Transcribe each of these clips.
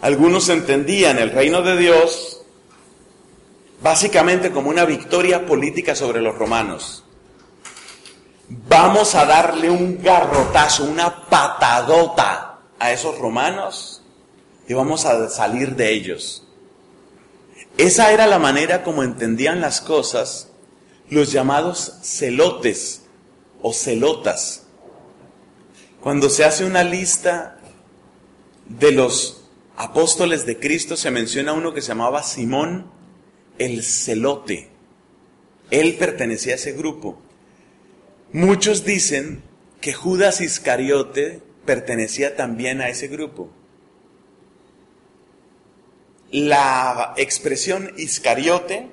Algunos entendían el reino de Dios básicamente como una victoria política sobre los romanos. Vamos a darle un garrotazo, una patadota a esos romanos y vamos a salir de ellos. Esa era la manera como entendían las cosas los llamados celotes o celotas. Cuando se hace una lista de los apóstoles de Cristo, se menciona uno que se llamaba Simón el Celote. Él pertenecía a ese grupo. Muchos dicen que Judas Iscariote pertenecía también a ese grupo. La expresión Iscariote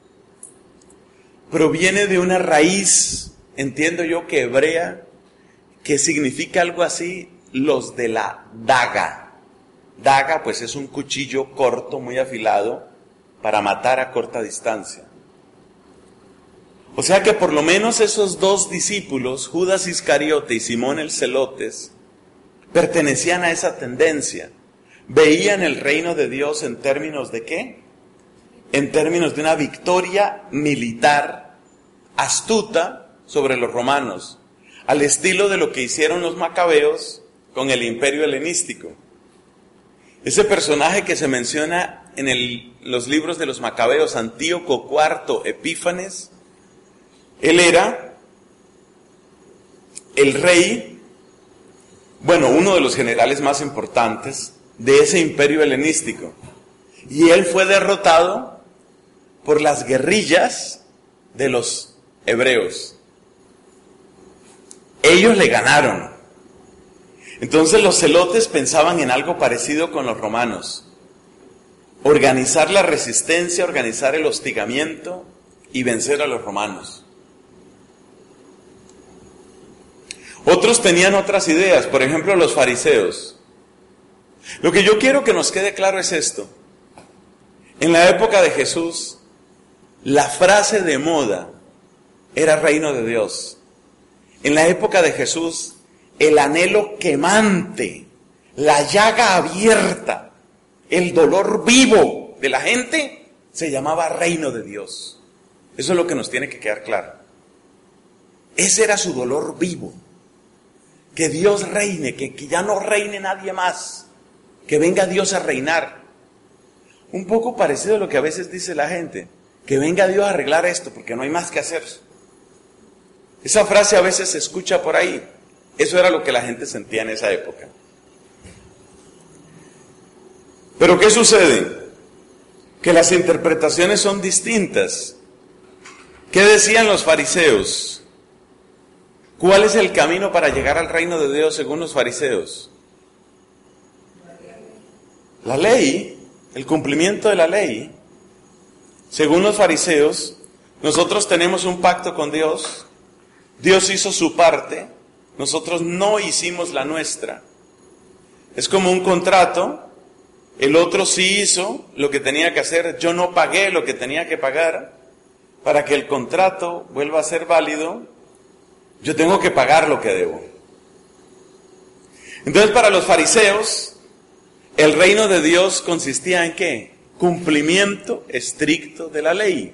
proviene de una raíz, entiendo yo que hebrea, que significa algo así, los de la daga. Daga, pues es un cuchillo corto, muy afilado, para matar a corta distancia. O sea que por lo menos esos dos discípulos, Judas Iscariote y Simón el Celotes, pertenecían a esa tendencia. Veían el reino de Dios en términos de ¿qué? En términos de una victoria militar astuta sobre los romanos, al estilo de lo que hicieron los macabeos con el imperio helenístico. Ese personaje que se menciona en los libros de los macabeos, Antíoco IV Epífanes, él era el rey, uno de los generales más importantes de ese imperio helenístico. Y él fue derrotado por las guerrillas de los hebreos. Ellos le ganaron. Entonces los celotes pensaban en algo parecido con los romanos. Organizar la resistencia, organizar el hostigamiento y vencer a los romanos. Otros tenían otras ideas, por ejemplo los fariseos. Lo que yo quiero que nos quede claro es esto. En la época de Jesús, la frase de moda era reino de Dios. En la época de Jesús, el anhelo quemante, la llaga abierta, el dolor vivo de la gente se llamaba reino de Dios. Eso es lo que nos tiene que quedar claro. Ese era su dolor vivo. Que Dios reine, que ya no reine nadie más. Que venga Dios a reinar. Un poco parecido a lo que a veces dice la gente. Que venga Dios a arreglar esto porque no hay más que hacer. Esa frase a veces se escucha por ahí. Eso era lo que la gente sentía en esa época. Pero ¿qué sucede? Que las interpretaciones son distintas. ¿Qué decían los fariseos? ¿Cuál es el camino para llegar al reino de Dios según los fariseos? La ley, el cumplimiento de la ley. Según los fariseos, nosotros tenemos un pacto con Dios. Dios hizo su parte, nosotros no hicimos la nuestra. Es como un contrato, el otro sí hizo lo que tenía que hacer, yo no pagué lo que tenía que pagar. Para que el contrato vuelva a ser válido, yo tengo que pagar lo que debo. Entonces, para los fariseos, el reino de Dios consistía en ¿qué? Cumplimiento estricto de la ley.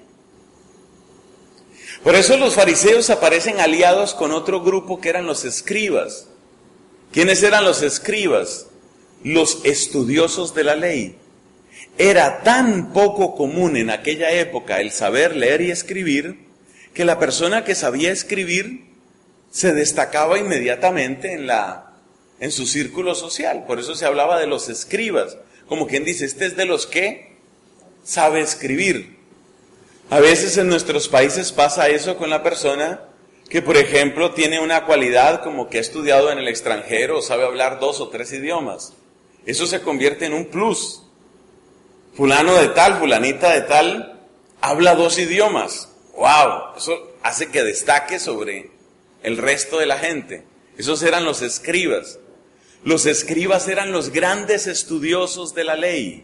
Por eso los fariseos aparecen aliados con otro grupo que eran los escribas. ¿Quiénes eran los escribas? Los estudiosos de la ley. Era tan poco común en aquella época el saber leer y escribir, que la persona que sabía escribir se destacaba inmediatamente en su círculo social. Por eso se hablaba de los escribas, como quien dice, este es de los que sabe escribir. A veces en nuestros países pasa eso con la persona que, por ejemplo, tiene una cualidad como que ha estudiado en el extranjero o sabe hablar 2 o 3 idiomas. Eso se convierte en un plus. Fulano de tal, fulanita de tal, habla 2 idiomas. ¡Wow! Eso hace que destaque sobre el resto de la gente. Esos eran los escribas. Los escribas eran los grandes estudiosos de la ley.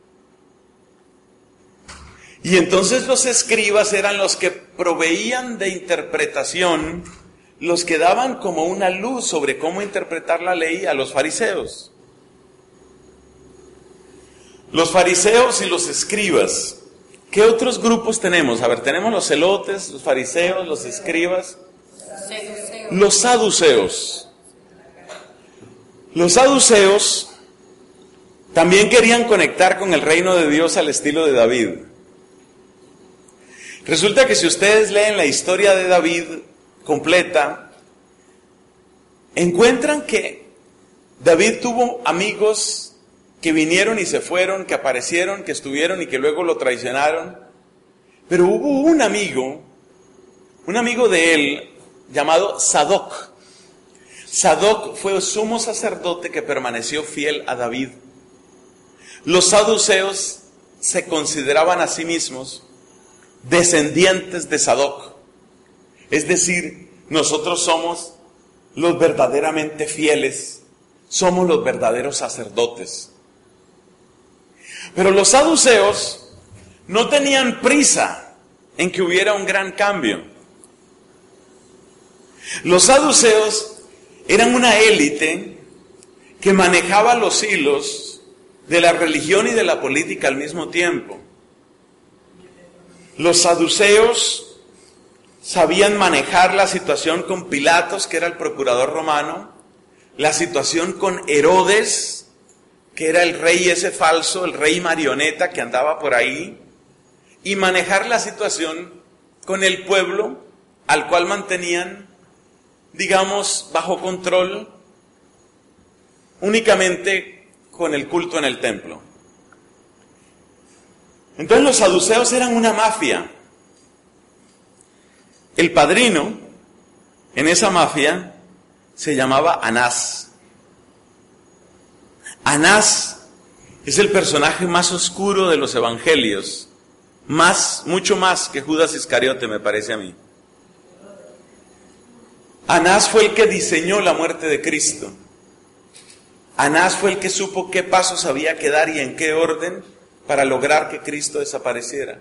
Y entonces los escribas eran los que proveían de interpretación, los que daban como una luz sobre cómo interpretar la ley a los fariseos. Los fariseos y los escribas. ¿Qué otros grupos tenemos? A ver, tenemos los celotes, los fariseos, los escribas. Los saduceos. Los saduceos también querían conectar con el reino de Dios al estilo de David. Resulta que si ustedes leen la historia de David completa, encuentran que David tuvo amigos que vinieron y se fueron, que aparecieron, que estuvieron y que luego lo traicionaron. Pero hubo un amigo de él llamado Sadoc. Sadoc fue sumo sacerdote que permaneció fiel a David. Los saduceos se consideraban a sí mismos descendientes de Sadoc. Es decir, nosotros somos los verdaderamente fieles, somos los verdaderos sacerdotes. Pero los saduceos no tenían prisa en que hubiera un gran cambio. Los saduceos eran una élite que manejaba los hilos de la religión y de la política al mismo tiempo. Los saduceos sabían manejar la situación con Pilatos, que era el procurador romano, la situación con Herodes, que era el rey ese falso, el rey marioneta que andaba por ahí, y manejar la situación con el pueblo al cual mantenían, digamos, bajo control, únicamente con el culto en el templo. Entonces los saduceos eran una mafia. El padrino en esa mafia se llamaba Anás. Anás es el personaje más oscuro de los evangelios, mucho más que Judas Iscariote, me parece a mí. Anás fue el que diseñó la muerte de Cristo. Anás fue el que supo qué pasos había que dar y en qué orden para lograr que Cristo desapareciera.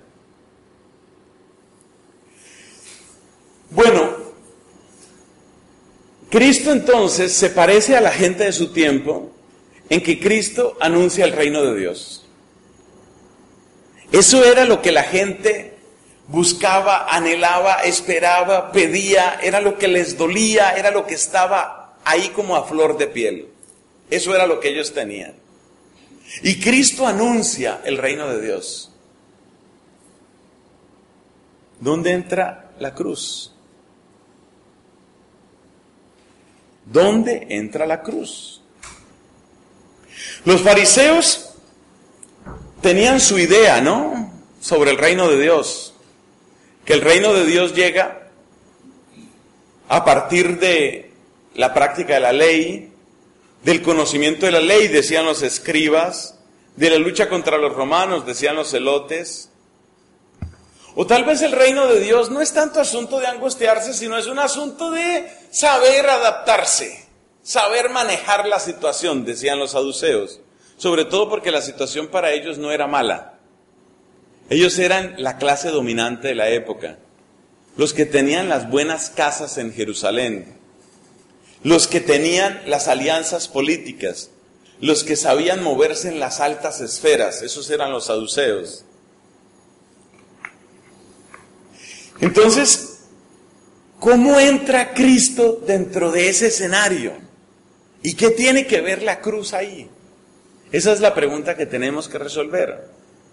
Bueno, Cristo entonces se parece a la gente de su tiempo en que Cristo anuncia el reino de Dios. Eso era lo que la gente buscaba, anhelaba, esperaba, pedía, era lo que les dolía, era lo que estaba ahí como a flor de piel. Eso era lo que ellos tenían. Y Cristo anuncia el reino de Dios. ¿Dónde entra la cruz? ¿Dónde entra la cruz? Los fariseos tenían su idea, ¿no?, sobre el reino de Dios. Que el reino de Dios llega a partir de la práctica de la ley, del conocimiento de la ley, decían los escribas, de la lucha contra los romanos, decían los celotes. O tal vez el reino de Dios no es tanto asunto de angustiarse, sino es un asunto de saber adaptarse, saber manejar la situación, decían los saduceos. Sobre todo porque la situación para ellos no era mala. Ellos eran la clase dominante de la época, los que tenían las buenas casas en Jerusalén, los que tenían las alianzas políticas, los que sabían moverse en las altas esferas. Esos eran los saduceos. Entonces, ¿cómo entra Cristo dentro de ese escenario? ¿Y qué tiene que ver la cruz ahí? Esa es la pregunta que tenemos que resolver.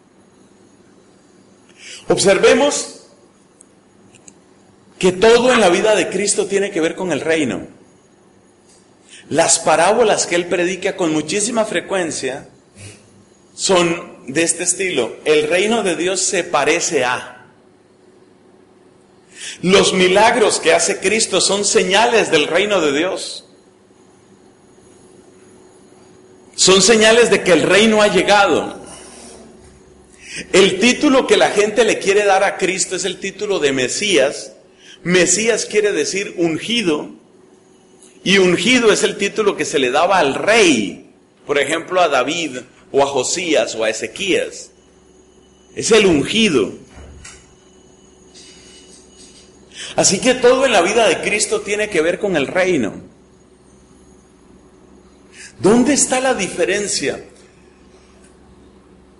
Observemos que todo en la vida de Cristo tiene que ver con el reino. Las parábolas que Él predica con muchísima frecuencia son de este estilo. El reino de Dios se parece a. Los milagros que hace Cristo son señales del reino de Dios. Son señales de que el reino ha llegado. El título que la gente le quiere dar a Cristo es el título de Mesías. Mesías quiere decir ungido. Y ungido es el título que se le daba al rey. Por ejemplo, a David, o a Josías, o a Ezequías. Es el ungido. Así que todo en la vida de Cristo tiene que ver con el reino. ¿Dónde está la diferencia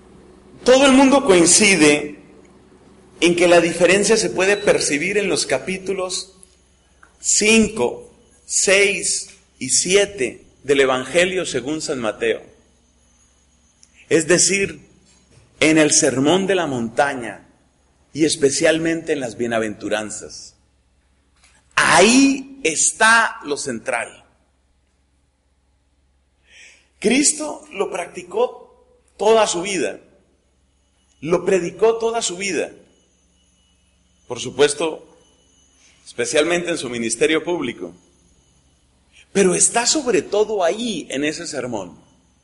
Todo el mundo coincide en que la diferencia se puede percibir en los capítulos 5, 6 y 7 del Evangelio según San Mateo. Es decir, en el Sermón de la Montaña y especialmente en las bienaventuranzas. Ahí está lo central. Cristo lo practicó toda su vida, lo predicó toda su vida. Por supuesto, especialmente en su ministerio público. Pero está sobre todo ahí, en ese sermón.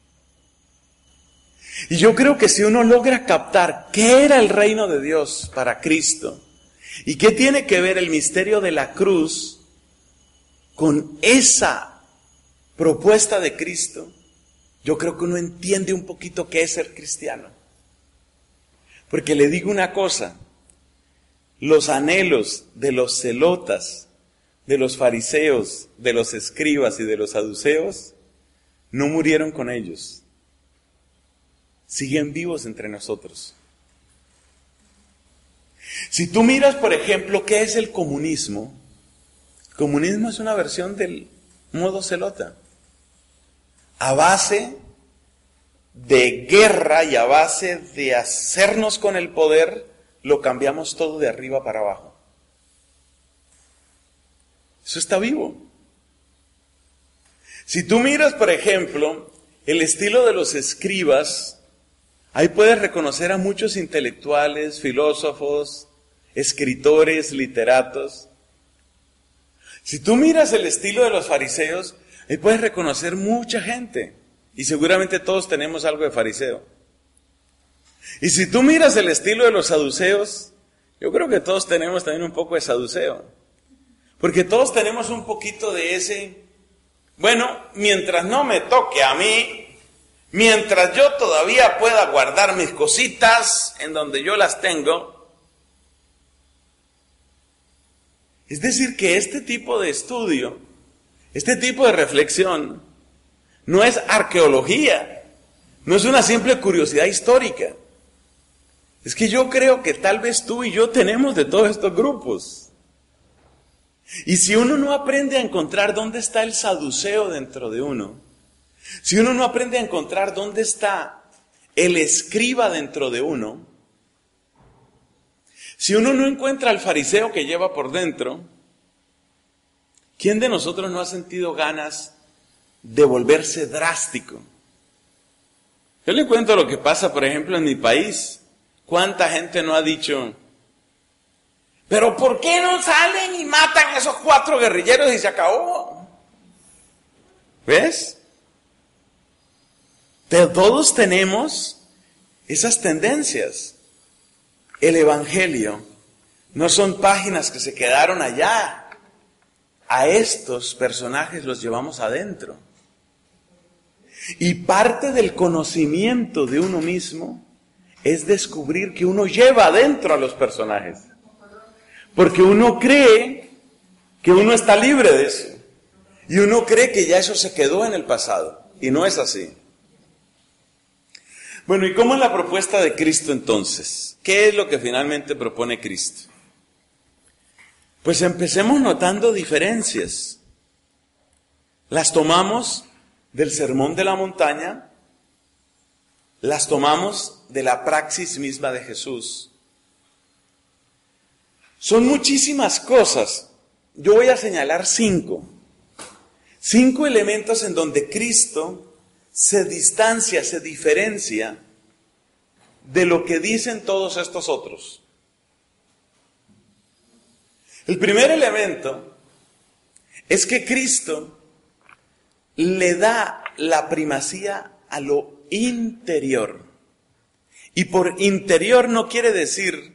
Y yo creo que si uno logra captar qué era el reino de Dios para Cristo, y qué tiene que ver el misterio de la cruz con esa propuesta de Cristo, yo creo que uno entiende un poquito qué es ser cristiano. Porque le digo una cosa, los anhelos de los celotas, de los fariseos, de los escribas y de los saduceos, no murieron con ellos. Siguen vivos entre nosotros. Si tú miras, por ejemplo, ¿qué es el comunismo? El comunismo es una versión del modo celota. A base de guerra y a base de hacernos con el poder, lo cambiamos todo de arriba para abajo. Eso está vivo. Si tú miras, por ejemplo, el estilo de los escribas, ahí puedes reconocer a muchos intelectuales, filósofos, escritores, literatos. Si tú miras el estilo de los fariseos, ahí puedes reconocer mucha gente. Y seguramente todos tenemos algo de fariseo. Y si tú miras el estilo de los saduceos, yo creo que todos tenemos también un poco de saduceo. Porque todos tenemos un poquito de ese, bueno, mientras no me toque a mí, mientras yo todavía pueda guardar mis cositas en donde yo las tengo. Es decir, que este tipo de estudio, este tipo de reflexión, no es arqueología, no es una simple curiosidad histórica. Es que yo creo que tal vez tú y yo tenemos de todos estos grupos. Y si uno no aprende a encontrar dónde está el saduceo dentro de uno, si uno no aprende a encontrar dónde está el escriba dentro de uno, si uno no encuentra al fariseo que lleva por dentro, ¿quién de nosotros no ha sentido ganas de volverse drástico? Yo le cuento lo que pasa, por ejemplo, en mi país. ¿Cuánta gente no ha dicho, pero por qué no salen y matan a esos 4 guerrilleros y se acabó? ¿Ves? Todos tenemos esas tendencias. El Evangelio no son páginas que se quedaron allá. A estos personajes los llevamos adentro. Y parte del conocimiento de uno mismo es descubrir que uno lleva adentro a los personajes. Porque uno cree que uno está libre de eso. Y uno cree que ya eso se quedó en el pasado. Y no es así. Bueno, ¿y cómo es la propuesta de Cristo entonces? ¿Qué es lo que finalmente propone Cristo? Pues empecemos notando diferencias. Las tomamos del Sermón de la Montaña, las tomamos de la praxis misma de Jesús. Son muchísimas cosas. Yo voy a señalar 5. 5 elementos en donde Cristo se distancia, se diferencia de lo que dicen todos estos otros. El primer elemento es que Cristo le da la primacía a lo interior. Y por interior no quiere decir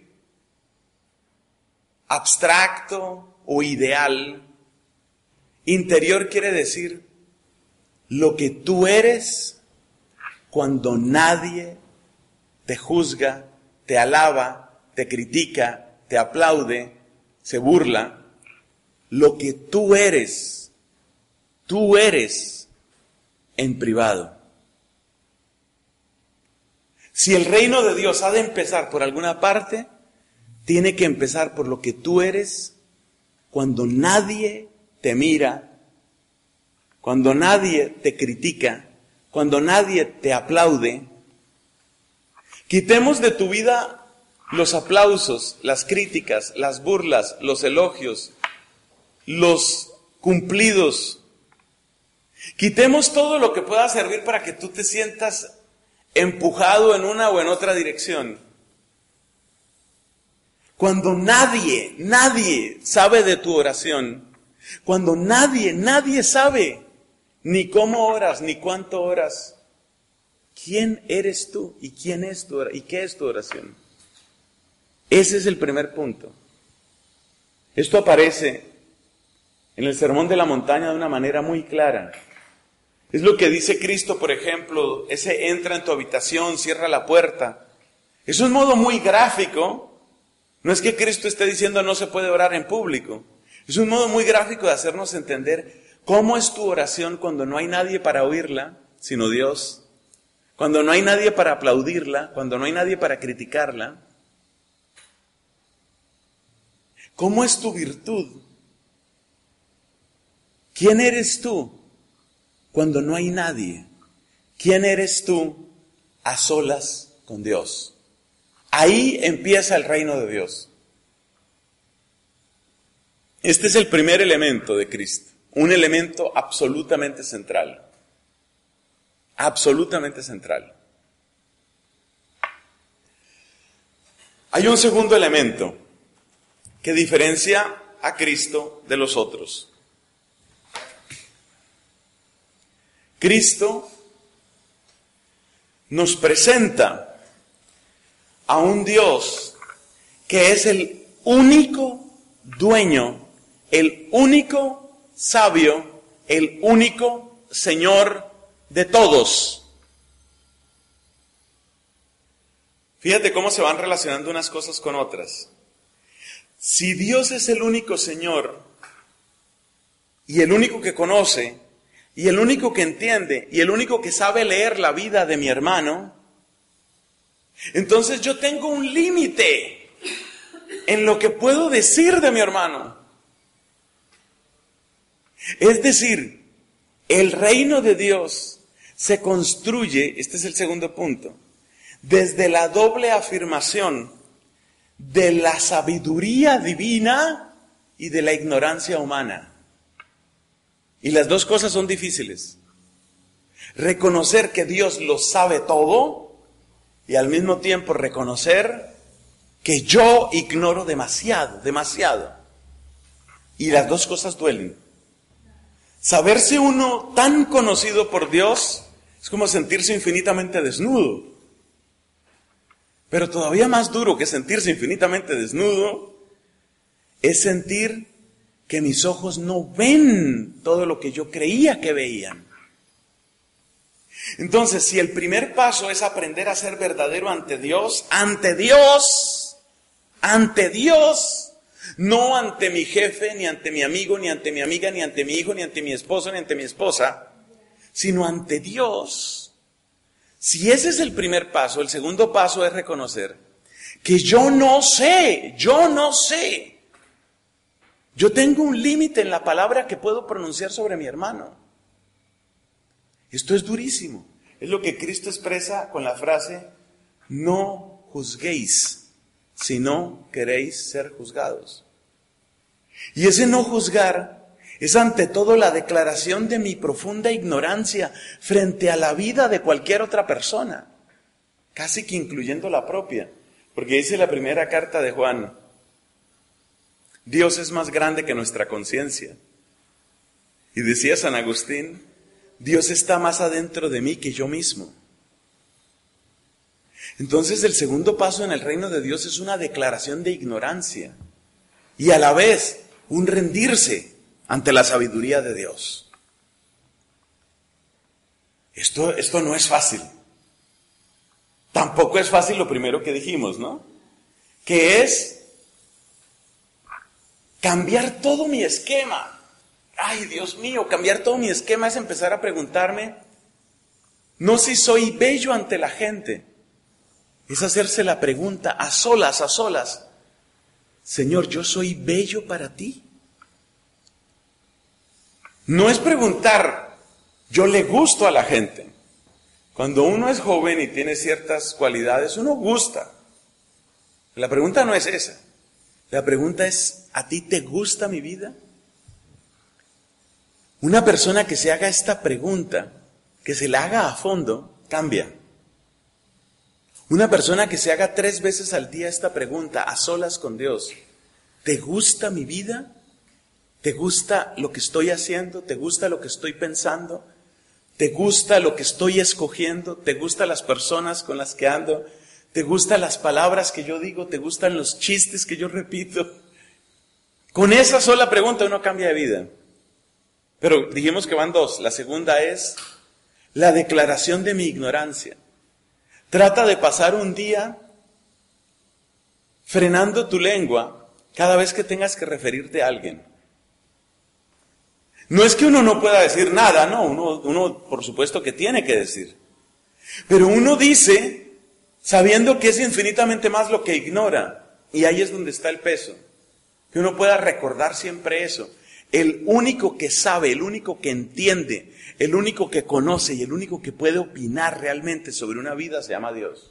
abstracto o ideal. Interior quiere decir lo que tú eres cuando nadie te juzga, te alaba, te critica, te aplaude, se burla. Lo que tú eres en privado. Si el reino de Dios ha de empezar por alguna parte, tiene que empezar por lo que tú eres cuando nadie te mira, cuando nadie te critica, cuando nadie te aplaude. Quitemos de tu vida los aplausos, las críticas, las burlas, los elogios, los cumplidos. Quitemos todo lo que pueda servir para que tú te sientas empujado en una o en otra dirección. Cuando nadie sabe de tu oración, cuando nadie sabe ni cómo oras, ni cuánto oras, ¿quién eres tú y qué es tu oración? Ese es el primer punto. Esto aparece en el Sermón de la Montaña de una manera muy clara. Es lo que dice Cristo, por ejemplo, ese entra en tu habitación, cierra la puerta. Es un modo muy gráfico. No es que Cristo esté diciendo no se puede orar en público. Es un modo muy gráfico de hacernos entender cómo es tu oración cuando no hay nadie para oírla, sino Dios. Cuando no hay nadie para aplaudirla, cuando no hay nadie para criticarla. ¿Cómo es tu virtud? ¿Quién eres tú cuando no hay nadie? ¿Quién eres tú a solas con Dios? Ahí empieza el reino de Dios. Este es el primer elemento de Cristo, un elemento absolutamente central. Absolutamente central. Hay un segundo elemento que diferencia a Cristo de los otros. Cristo nos presenta a un Dios que es el único dueño, el único sabio, el único Señor de todos. Fíjate cómo se van relacionando unas cosas con otras. Si Dios es el único Señor y el único que conoce y el único que entiende y el único que sabe leer la vida de mi hermano, entonces yo tengo un límite en lo que puedo decir de mi hermano. Es decir, el reino de Dios se construye, este es el segundo punto, desde la doble afirmación de la sabiduría divina y de la ignorancia humana. Y las dos cosas son difíciles. Reconocer que Dios lo sabe todo y al mismo tiempo reconocer que yo ignoro demasiado. Y las dos cosas duelen. Saberse uno tan conocido por Dios es como sentirse infinitamente desnudo. Pero todavía más duro que sentirse infinitamente desnudo es sentir que mis ojos no ven todo lo que yo creía que veían. Entonces, si el primer paso es aprender a ser verdadero ante Dios, no ante mi jefe, ni ante mi amigo, ni ante mi amiga, ni ante mi hijo, ni ante mi esposo, ni ante mi esposa, sino ante Dios. Si ese es el primer paso, el segundo paso es reconocer que yo no sé. Yo tengo un límite en la palabra que puedo pronunciar sobre mi hermano. Esto es durísimo. Es lo que Cristo expresa con la frase, no juzguéis, si no queréis ser juzgados. Y ese no juzgar es ante todo la declaración de mi profunda ignorancia frente a la vida de cualquier otra persona, casi que incluyendo la propia. Porque dice la primera carta de Juan, Dios es más grande que nuestra conciencia. Y decía San Agustín, Dios está más adentro de mí que yo mismo. Entonces el segundo paso en el reino de Dios es una declaración de ignorancia y a la vez un rendirse ante la sabiduría de Dios. Esto no es fácil. Tampoco es fácil lo primero que dijimos, ¿no? Que es cambiar todo mi esquema. Ay, Dios mío, cambiar todo mi esquema es empezar a preguntarme, no si soy bello ante la gente, Es hacerse la pregunta a solas, Señor, ¿yo soy bello para ti? No es preguntar, ¿yo le gusto a la gente? Cuando uno es joven y tiene ciertas cualidades, uno gusta. La pregunta no es esa. La pregunta es, ¿a ti te gusta mi vida? Una persona que se haga esta pregunta, que se la haga a fondo, cambia. Una persona que se haga 3 veces al día esta pregunta, a solas con Dios, ¿te gusta mi vida? ¿Te gusta lo que estoy haciendo? ¿Te gusta lo que estoy pensando? ¿Te gusta lo que estoy escogiendo? ¿Te gustan las personas con las que ando? ¿Te gustan las palabras que yo digo? ¿Te gustan los chistes que yo repito? Con esa sola pregunta uno cambia de vida. Pero dijimos que van 2. La segunda es la declaración de mi ignorancia. Trata de pasar un día frenando tu lengua cada vez que tengas que referirte a alguien. No es que uno no pueda decir nada, no, uno por supuesto que tiene que decir. Pero uno dice sabiendo que es infinitamente más lo que ignora. Y ahí es donde está el peso. Que uno pueda recordar siempre eso. El único que sabe, el único que entiende, el único que conoce y el único que puede opinar realmente sobre una vida se llama Dios.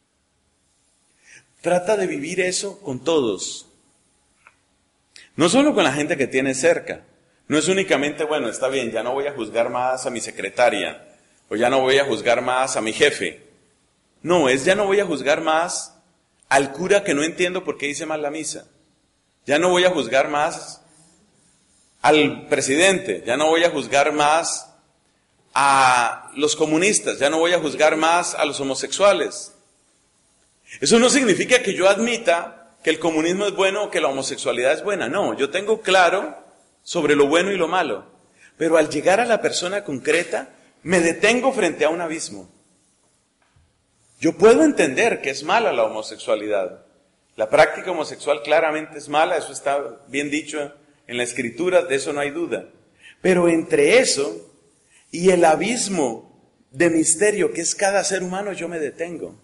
Trata de vivir eso con todos. No solo con la gente que tienes cerca. No es únicamente, bueno, está bien, ya no voy a juzgar más a mi secretaria, o ya no voy a juzgar más a mi jefe. No, es ya no voy a juzgar más al cura que no entiendo por qué dice mal la misa. Ya no voy a juzgar más al presidente, ya no voy a juzgar más a los comunistas, ya no voy a juzgar más a los homosexuales. Eso no significa que yo admita que el comunismo es bueno o que la homosexualidad es buena. No, yo tengo claro sobre lo bueno y lo malo. Pero al llegar a la persona concreta, me detengo frente a un abismo. Yo puedo entender que es mala la homosexualidad. La práctica homosexual claramente es mala, eso está bien dicho en la Escritura, de eso no hay duda. Pero entre eso y el abismo de misterio que es cada ser humano, yo me detengo.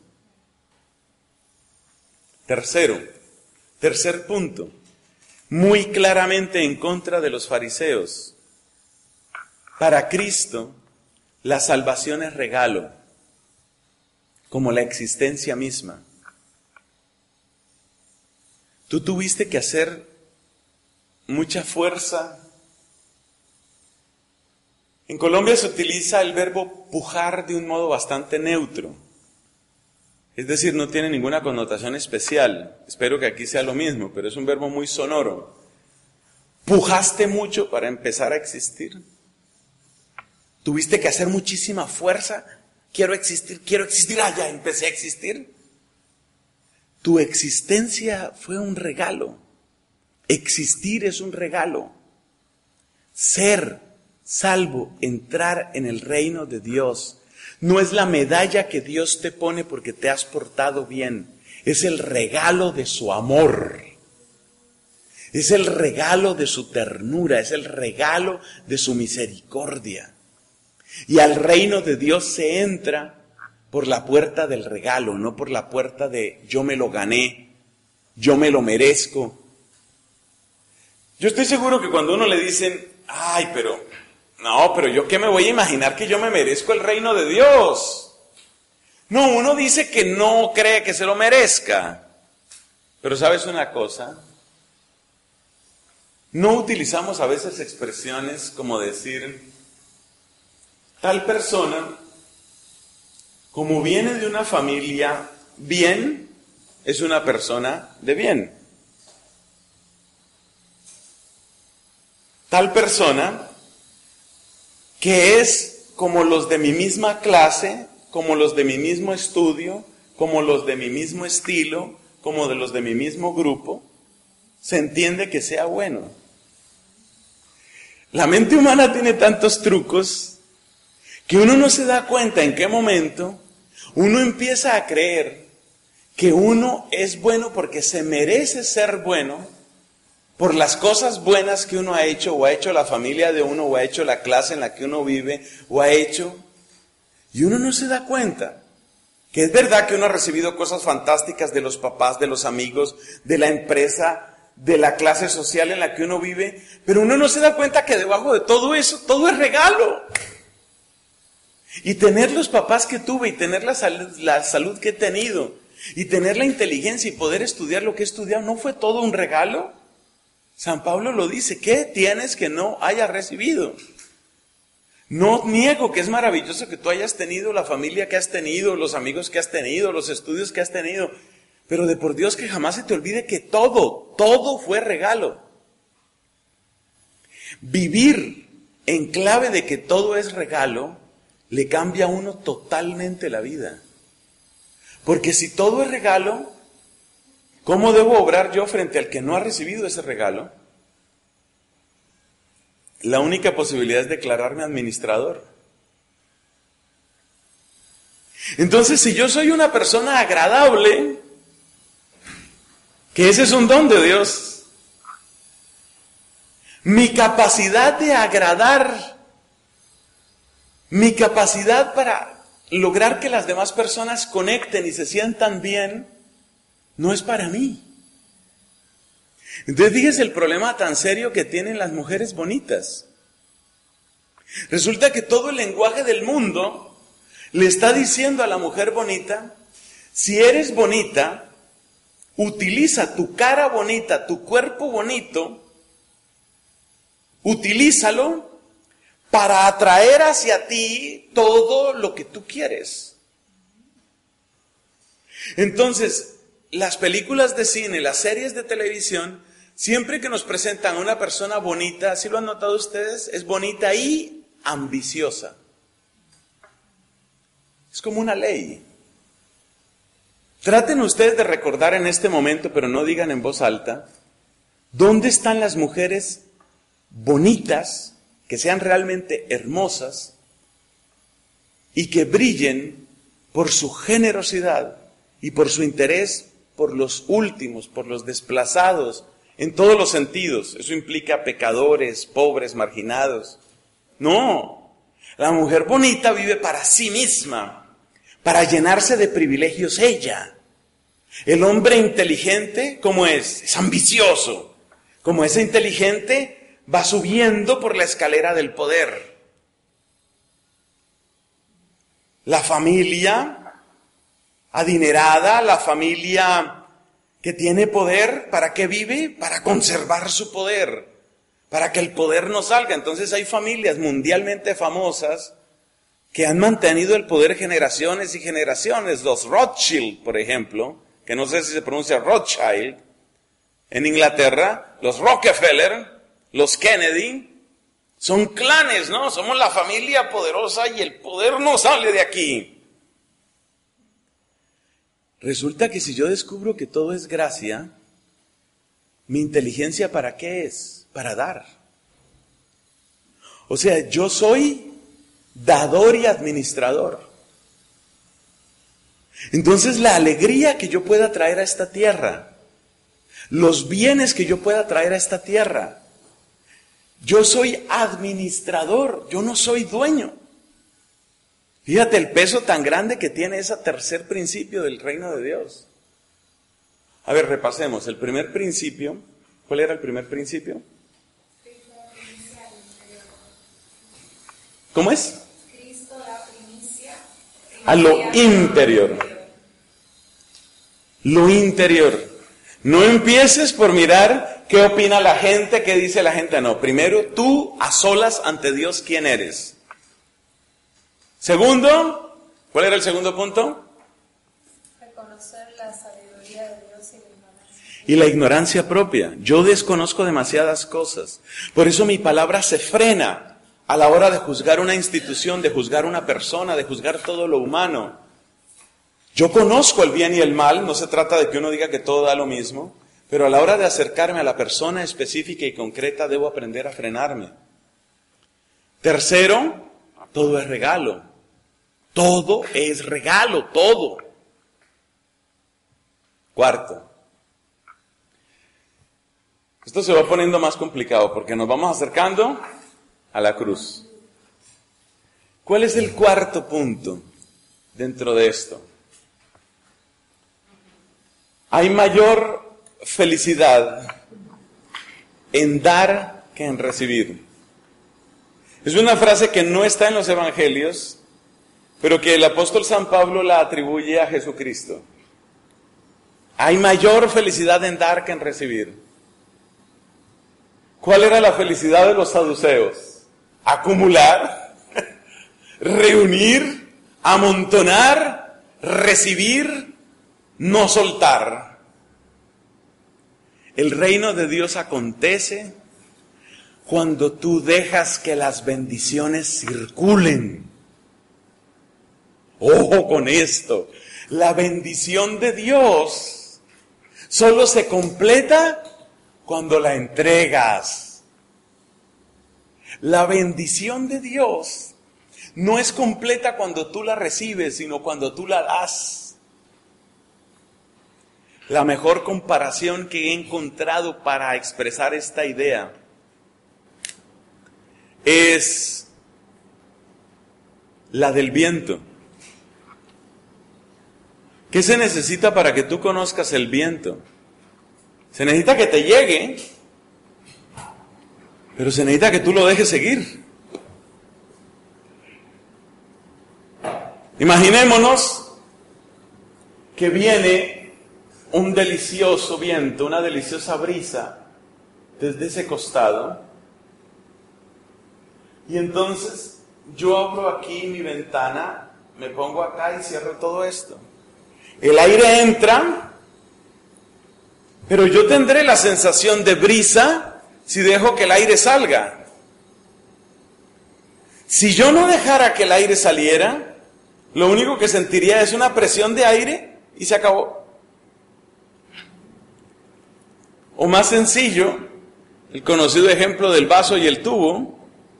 Tercer punto, muy claramente en contra de los fariseos. Para Cristo, la salvación es regalo, como la existencia misma. Tú tuviste que hacer mucha fuerza. En Colombia se utiliza el verbo pujar de un modo bastante neutro. Es decir, no tiene ninguna connotación especial. Espero que aquí sea lo mismo, pero es un verbo muy sonoro. ¿Pujaste mucho para empezar a existir? ¿Tuviste que hacer muchísima fuerza? Quiero existir, ya empecé a existir. Tu existencia fue un regalo. Existir es un regalo. Ser salvo, entrar en el reino de Dios, no es la medalla que Dios te pone porque te has portado bien. Es el regalo de su amor. Es el regalo de su ternura. Es el regalo de su misericordia. Y al reino de Dios se entra por la puerta del regalo, no por la puerta de yo me lo gané, yo me lo merezco. Yo estoy seguro que cuando uno le dicen, ay, pero yo qué me voy a imaginar que yo me merezco el reino de Dios. No, uno dice que no cree que se lo merezca. Pero ¿sabes una cosa? No utilizamos a veces expresiones como decir, tal persona, como viene de una familia bien, es una persona de bien. Tal persona que es como los de mi misma clase, como los de mi mismo estudio, como los de mi mismo estilo, como de los de mi mismo grupo, se entiende que sea bueno. La mente humana tiene tantos trucos que uno no se da cuenta en qué momento uno empieza a creer que uno es bueno porque se merece ser bueno por las cosas buenas que uno ha hecho, o ha hecho la familia de uno, o ha hecho la clase en la que uno vive, o ha hecho, y uno no se da cuenta Que es verdad que uno ha recibido cosas fantásticas de los papás, de los amigos, de la empresa, de la clase social en la que uno vive, pero uno no se da cuenta que debajo de todo eso, todo es regalo. Y tener los papás que tuve, y tener la salud que he tenido, y tener la inteligencia y poder estudiar lo que he estudiado, ¿no fue todo un regalo? San Pablo lo dice, ¿qué tienes que no hayas recibido? No niego que es maravilloso que tú hayas tenido la familia que has tenido, los amigos que has tenido, los estudios que has tenido, pero de por Dios que jamás se te olvide que todo fue regalo. Vivir en clave de que todo es regalo, le cambia a uno totalmente la vida. Porque si todo es regalo, ¿cómo debo obrar yo frente al que no ha recibido ese regalo? La única posibilidad es declararme administrador. Entonces, si yo soy una persona agradable, que ese es un don de Dios, mi capacidad de agradar, mi capacidad para lograr que las demás personas conecten y se sientan bien, no es para mí. Entonces fíjese el problema tan serio que tienen las mujeres bonitas. Resulta que todo el lenguaje del mundo le está diciendo a la mujer bonita, si eres bonita, utiliza tu cara bonita, tu cuerpo bonito, utilízalo para atraer hacia ti todo lo que tú quieres. Entonces, las películas de cine, las series de televisión, siempre que nos presentan a una persona bonita, ¿sí lo han notado ustedes? Es bonita y ambiciosa. Es como una ley. Traten ustedes de recordar en este momento, pero no digan en voz alta, ¿dónde están las mujeres bonitas, que sean realmente hermosas y que brillen por su generosidad y por su interés por los últimos, por los desplazados, en todos los sentidos? Eso implica pecadores, pobres, marginados. No, la mujer bonita vive para sí misma, para llenarse de privilegios ella. El hombre inteligente, ¿cómo es? Es ambicioso. Como es inteligente, va subiendo por la escalera del poder. La familia adinerada, la familia que tiene poder, ¿para qué vive? Para conservar su poder, para que el poder no salga. Entonces hay familias mundialmente famosas que han mantenido el poder generaciones y generaciones. Los Rothschild, por ejemplo, que no sé si se pronuncia Rothschild, en Inglaterra, los Rockefeller, los Kennedy, son clanes, ¿no? Somos la familia poderosa y el poder no sale de aquí. Resulta que si yo descubro que todo es gracia, mi inteligencia ¿para qué es? Para dar. O sea, yo soy dador y administrador. Entonces la alegría que yo pueda traer a esta tierra, los bienes que yo pueda traer a esta tierra, yo soy administrador, yo no soy dueño. Fíjate el peso tan grande que tiene ese tercer principio del reino de Dios. A ver, repasemos. El primer principio, ¿cuál era el primer principio? ¿Cómo es? Cristo da primicia. A lo interior. Lo interior. No empieces por mirar qué opina la gente, qué dice la gente. No, primero tú a solas ante Dios, ¿quién eres? Segundo, ¿cuál era el segundo punto? Reconocer la sabiduría de Dios y la ignorancia. Y la ignorancia propia. Yo desconozco demasiadas cosas. Por eso mi palabra se frena a la hora de juzgar una institución, de juzgar una persona, de juzgar todo lo humano. Yo conozco el bien y el mal, no se trata de que uno diga que todo da lo mismo, pero a la hora de acercarme a la persona específica y concreta debo aprender a frenarme. Tercero, todo es regalo. Todo es regalo, todo. Cuarto, esto se va poniendo más complicado porque nos vamos acercando a la cruz. ¿Cuál es el cuarto punto dentro de esto? Hay mayor felicidad en dar que en recibir. Es una frase que no está en los evangelios, pero que el apóstol San Pablo la atribuye a Jesucristo. Hay mayor felicidad en dar que en recibir. ¿Cuál era la felicidad de los saduceos? Acumular, reunir, amontonar, recibir, no soltar. El reino de Dios acontece cuando tú dejas que las bendiciones circulen. Ojo con esto, la bendición de Dios solo se completa cuando la entregas. La bendición de Dios no es completa cuando tú la recibes, sino cuando tú la das. La mejor comparación que he encontrado para expresar esta idea es la del viento. ¿Qué se necesita para que tú conozcas el viento? Se necesita que te llegue, pero se necesita que tú lo dejes seguir. Imaginémonos que viene un delicioso viento, una deliciosa brisa desde ese costado, y entonces yo abro aquí mi ventana, me pongo acá y cierro todo esto. El aire entra, pero yo tendré la sensación de brisa si dejo que el aire salga. Si yo no dejara que el aire saliera, lo único que sentiría es una presión de aire y se acabó. O más sencillo, el conocido ejemplo del vaso y el tubo.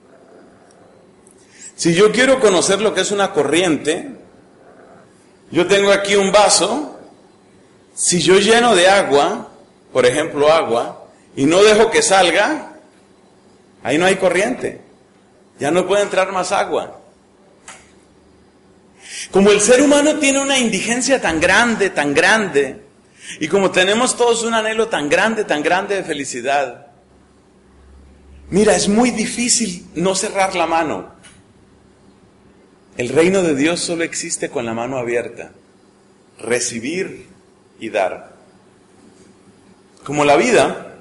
Si yo quiero conocer lo que es una corriente, yo tengo aquí un vaso. Si yo lleno de agua, por ejemplo agua, y no dejo que salga, ahí no hay corriente. Ya no puede entrar más agua. Como el ser humano tiene una indigencia tan grande, y como tenemos todos un anhelo tan grande de felicidad, mira, es muy difícil no cerrar la mano. El reino de Dios solo existe con la mano abierta, recibir y dar. Como la vida,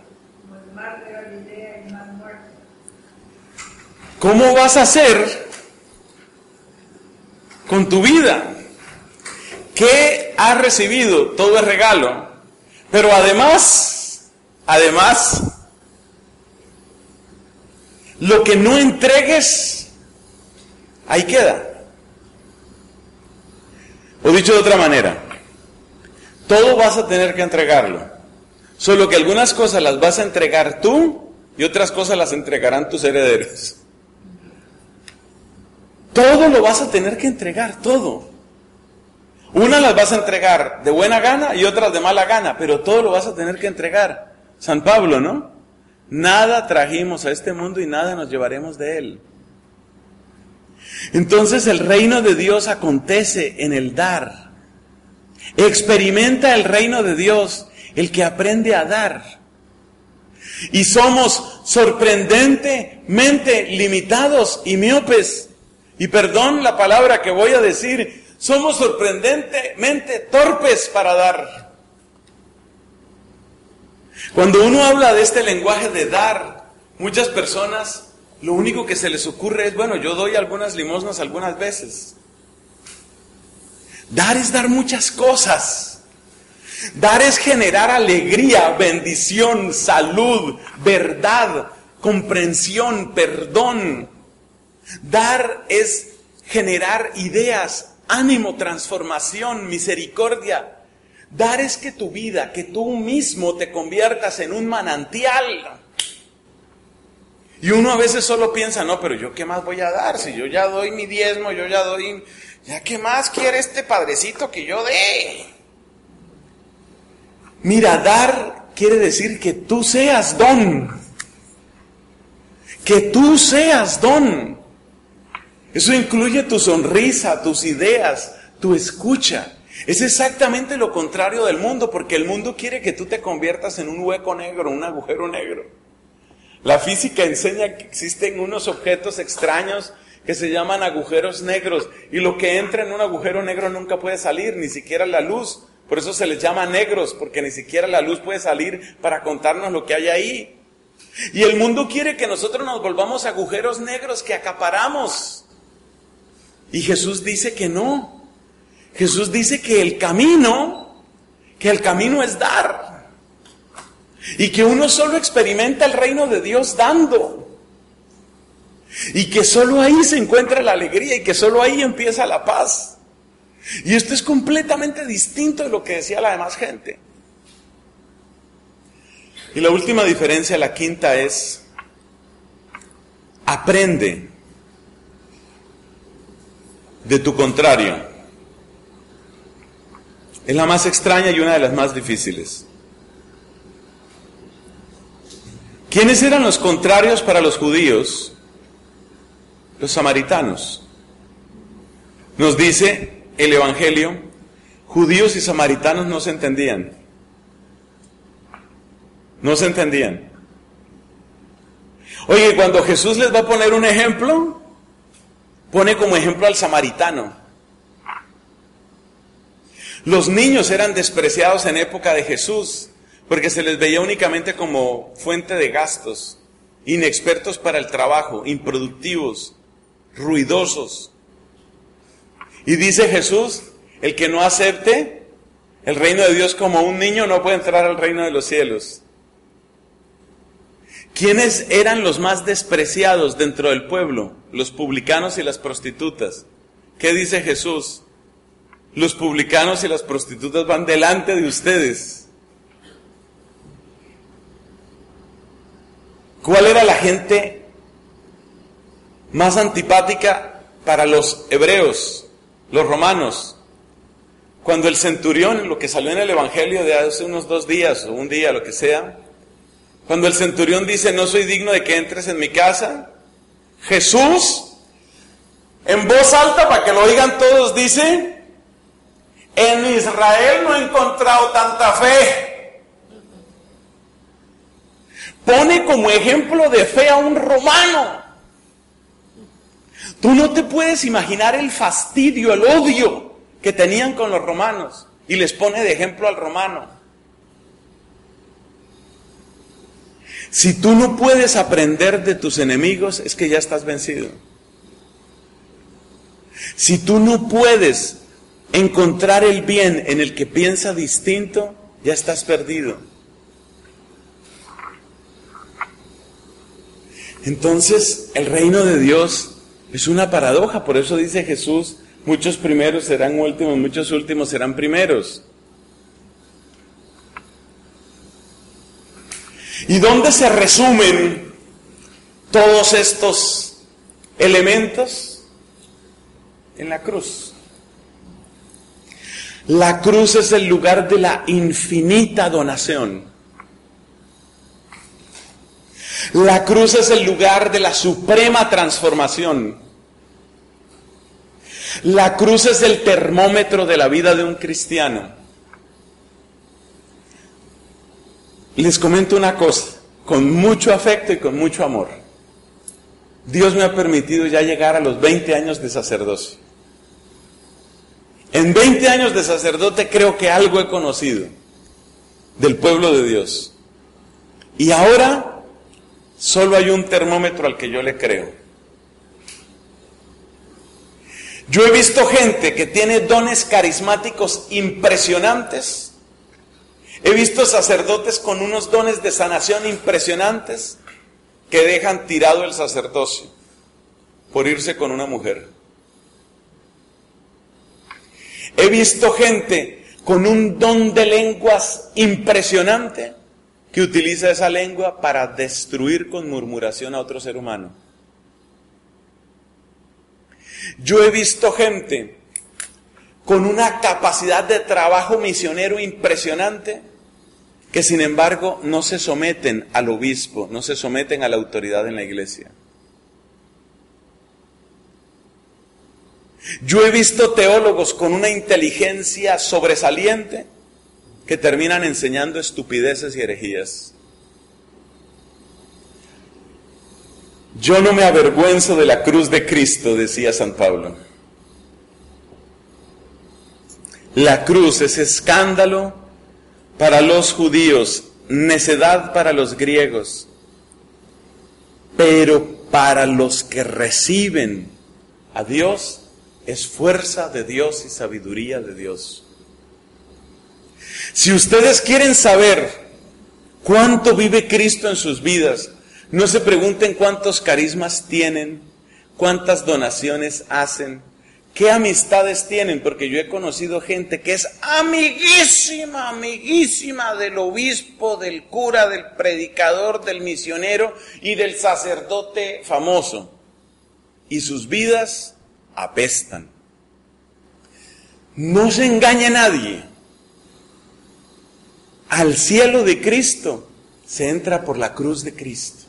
¿cómo vas a hacer con tu vida? ¿Qué has recibido? Todo es regalo. Pero además, lo que no entregues, ahí queda. O dicho de otra manera, todo vas a tener que entregarlo. Solo que algunas cosas las vas a entregar tú y otras cosas las entregarán tus herederos. Todo lo vas a tener que entregar, todo. Unas las vas a entregar de buena gana y otras de mala gana, pero todo lo vas a tener que entregar. San Pablo, ¿no? Nada trajimos a este mundo y nada nos llevaremos de él. Entonces el reino de Dios acontece en el dar. Experimenta el reino de Dios el que aprende a dar. Y somos sorprendentemente limitados y miopes. Y perdón la palabra que voy a decir, somos sorprendentemente torpes para dar. Cuando uno habla de este lenguaje de dar, muchas personas lo único que se les ocurre es, bueno, yo doy algunas limosnas algunas veces. Dar es dar muchas cosas. Dar es generar alegría, bendición, salud, verdad, comprensión, perdón. Dar es generar ideas, ánimo, transformación, misericordia. Dar es que tu vida, que tú mismo te conviertas en un manantial. Y uno a veces solo piensa, no, pero yo qué más voy a dar, si yo ya doy mi diezmo, ya qué más quiere este padrecito que yo dé. Mira, dar quiere decir que tú seas don. Que tú seas don. Eso incluye tu sonrisa, tus ideas, tu escucha. Es exactamente lo contrario del mundo, porque el mundo quiere que tú te conviertas en un hueco negro, un agujero negro. La física enseña que existen unos objetos extraños que se llaman agujeros negros, y lo que entra en un agujero negro nunca puede salir, ni siquiera la luz. Por eso se les llama negros, porque ni siquiera la luz puede salir para contarnos lo que hay ahí. Y el mundo quiere que nosotros nos volvamos agujeros negros que acaparamos. Y Jesús dice que no. Jesús dice que el camino es dar. Y que uno solo experimenta el reino de Dios dando. Y que solo ahí se encuentra la alegría y que solo ahí empieza la paz. Y esto es completamente distinto de lo que decía la demás gente. Y la última diferencia, la quinta, es: aprende de tu contrario. Es la más extraña y una de las más difíciles. ¿Quiénes eran los contrarios para los judíos? Los samaritanos. Nos dice el Evangelio, judíos y samaritanos no se entendían. No se entendían. Oye, cuando Jesús les va a poner un ejemplo, pone como ejemplo al samaritano. Los niños eran despreciados en época de Jesús, porque se les veía únicamente como fuente de gastos, inexpertos para el trabajo, improductivos, ruidosos. Y dice Jesús, el que no acepte el reino de Dios como un niño no puede entrar al reino de los cielos. ¿Quiénes eran los más despreciados dentro del pueblo? Los publicanos y las prostitutas. ¿Qué dice Jesús? Los publicanos y las prostitutas van delante de ustedes. ¿Cuál era la gente más antipática para los hebreos, los romanos? Cuando el centurión, lo que salió en el Evangelio de hace unos 2 días o un día, lo que sea, cuando el centurión dice, no soy digno de que entres en mi casa, Jesús, en voz alta para que lo oigan todos, dice, en Israel no he encontrado tanta fe. Pone como ejemplo de fe a un romano. Tú no te puedes imaginar el fastidio, el odio que tenían con los romanos, y les pone de ejemplo al romano. Si tú no puedes aprender de tus enemigos, es que ya estás vencido. Si tú no puedes encontrar el bien en el que piensa distinto, ya estás perdido. Entonces, el reino de Dios es una paradoja, por eso dice Jesús, muchos primeros serán últimos, muchos últimos serán primeros. ¿Y dónde se resumen todos estos elementos? En la cruz. La cruz es el lugar de la infinita donación. La cruz es el lugar de la suprema transformación. La cruz es el termómetro de la vida de un cristiano. Les comento una cosa, con mucho afecto y con mucho amor. Dios me ha permitido ya llegar a los 20 años de sacerdocio. En 20 años de sacerdote creo que algo he conocido del pueblo de Dios. Y ahora solo hay un termómetro al que yo le creo. Yo he visto gente que tiene dones carismáticos impresionantes. He visto sacerdotes con unos dones de sanación impresionantes que dejan tirado el sacerdocio por irse con una mujer. He visto gente con un don de lenguas impresionante que utiliza esa lengua para destruir con murmuración a otro ser humano. Yo he visto gente con una capacidad de trabajo misionero impresionante, que sin embargo no se someten al obispo, no se someten a la autoridad en la iglesia. Yo he visto teólogos con una inteligencia sobresaliente que terminan enseñando estupideces y herejías. Yo no me avergüenzo de la cruz de Cristo, decía San Pablo. La cruz es escándalo para los judíos, necedad para los griegos, pero para los que reciben a Dios es fuerza de Dios y sabiduría de Dios. Si ustedes quieren saber cuánto vive Cristo en sus vidas, no se pregunten cuántos carismas tienen, cuántas donaciones hacen, qué amistades tienen, porque yo he conocido gente que es amiguísima, amiguísima del obispo, del cura, del predicador, del misionero y del sacerdote famoso. Y sus vidas apestan. No se engañe nadie. Al cielo de Cristo se entra por la cruz de Cristo.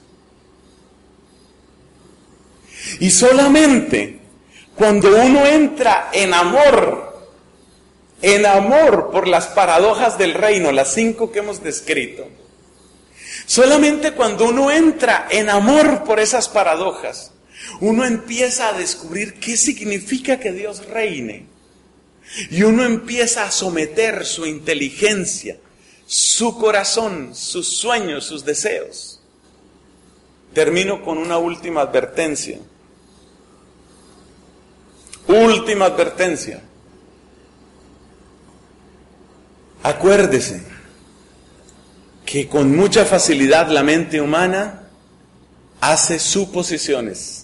Y solamente cuando uno entra en amor por las paradojas del reino, las 5 que hemos descrito, solamente cuando uno entra en amor por esas paradojas, uno empieza a descubrir qué significa que Dios reine. Y uno empieza a someter su inteligencia, su corazón, sus sueños, sus deseos. Termino con una última advertencia. Última advertencia. Acuérdese que con mucha facilidad la mente humana hace suposiciones.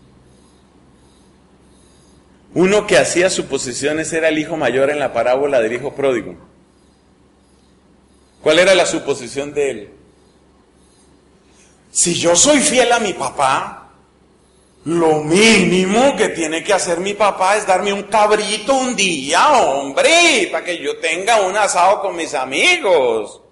Uno que hacía suposiciones era el hijo mayor en la parábola del hijo pródigo. ¿Cuál era la suposición de él? Si yo soy fiel a mi papá, lo mínimo que tiene que hacer mi papá es darme un cabrito un día, hombre, para que yo tenga un asado con mis amigos.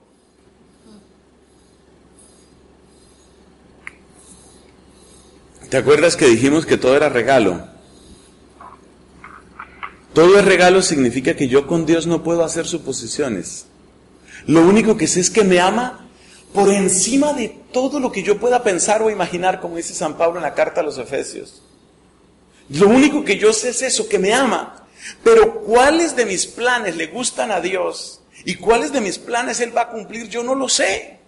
¿Te acuerdas que dijimos que todo era regalo? Todo es regalo significa que yo con Dios no puedo hacer suposiciones. Lo único que sé es que me ama por encima de todo lo que yo pueda pensar o imaginar, como dice San Pablo en la carta a los Efesios. Lo único que yo sé es eso, que me ama. Pero cuáles de mis planes le gustan a Dios y cuáles de mis planes Él va a cumplir, yo no lo sé.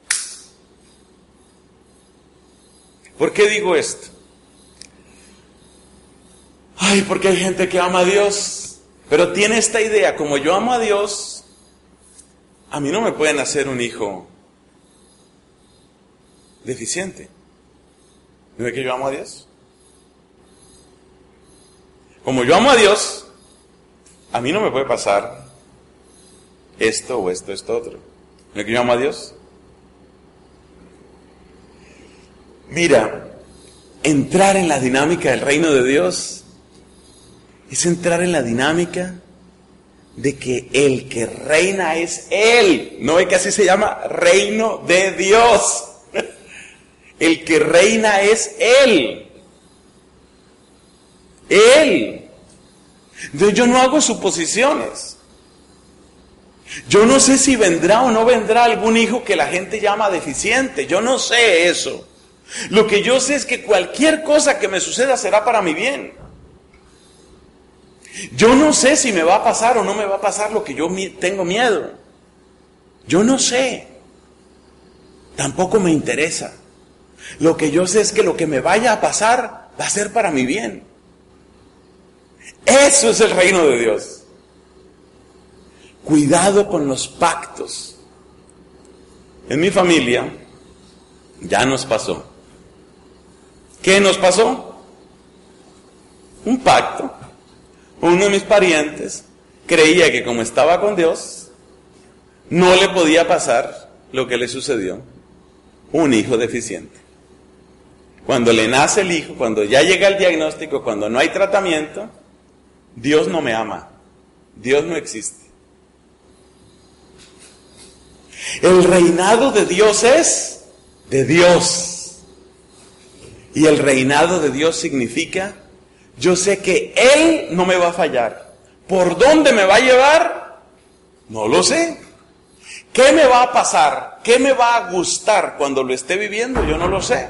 ¿Por qué digo esto? Ay, porque hay gente que ama a Dios, pero tiene esta idea: como yo amo a Dios, a mí no me pueden hacer un hijo deficiente. ¿No es que yo amo a Dios? Como yo amo a Dios, a mí no me puede pasar esto o esto, esto otro. ¿No es que yo amo a Dios? Mira, entrar en la dinámica del reino de Dios es entrar en la dinámica de que el que reina es Él. ¿No es que así se llama? Reino de Dios. El que reina es Él. Él. Entonces yo no hago suposiciones. Yo no sé si vendrá o no vendrá algún hijo que la gente llama deficiente. Yo no sé eso. Lo que yo sé es que cualquier cosa que me suceda será para mi bien. Yo no sé si me va a pasar o no me va a pasar lo que yo tengo miedo. Yo no sé. Tampoco me interesa. Lo que yo sé es que lo que me vaya a pasar va a ser para mi bien. Eso es el reino de Dios. Cuidado con los pactos. En mi familia ya nos pasó. ¿Qué nos pasó? Un pacto. Uno de mis parientes creía que como estaba con Dios, no le podía pasar lo que le sucedió: un hijo deficiente. Cuando le nace el hijo, cuando ya llega el diagnóstico, cuando no hay tratamiento, Dios no me ama. Dios no existe. El reinado de Dios es de Dios. Y el reinado de Dios significa: Yo sé que Él no me va a fallar. ¿Por dónde me va a llevar? No lo sé. ¿Qué me va a pasar? ¿Qué me va a gustar cuando lo esté viviendo? Yo no lo sé.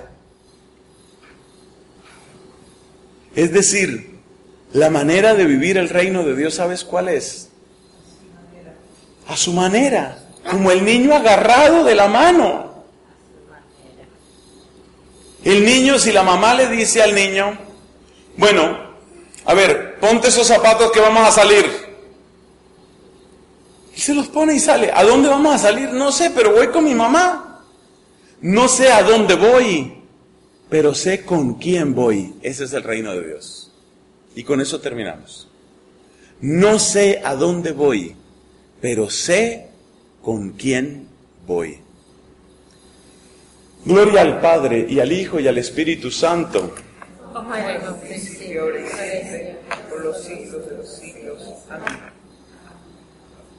Es decir, la manera de vivir el reino de Dios, ¿sabes cuál es? A su manera, como el niño agarrado de la mano. El niño, si la mamá le dice al niño, bueno, a ver, ponte esos zapatos que vamos a salir. Y se los pone y sale. ¿A dónde vamos a salir? No sé, pero voy con mi mamá. No sé a dónde voy, pero sé con quién voy. Ese es el reino de Dios. Y con eso terminamos. No sé a dónde voy, pero sé con quién voy. Gloria al Padre, y al Hijo, y al Espíritu Santo. Como en el principio, ahora y siempre, por los siglos de los siglos. Amén.